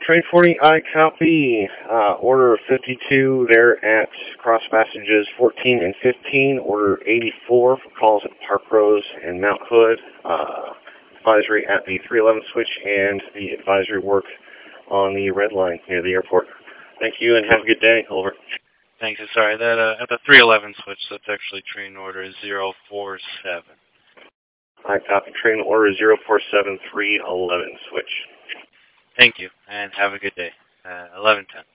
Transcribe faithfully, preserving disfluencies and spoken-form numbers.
Train forty, I copy. Uh, order fifty-two there at cross passages fourteen and fifteen. Order eighty-four for calls at Park Rose and Mount Hood. Uh, advisory at the three eleven switch and the advisory work on the red line near the airport. Thank you and have a good day. Over. Thanks. Sorry, that uh, at the three eleven switch, that's actually train order zero four seven. I copy. Train order zero four seven three eleven switch. Thank you, and have a good day. Uh, eleven ten.